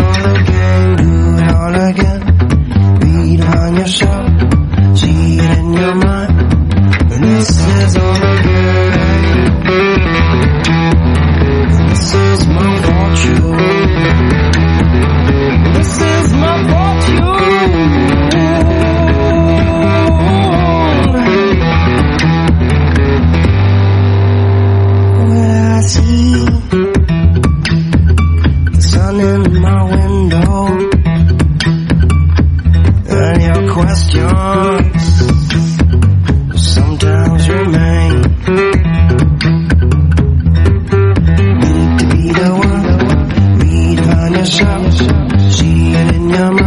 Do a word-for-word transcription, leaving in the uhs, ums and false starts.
on the game, do it all again. Redefine yourself, see it in your mind. And this is all the game. This is my fortune. This is my fortune. When I see the sun in my window and your questions sometimes remain. Need to be the one, redefine yourself, see it in your mind.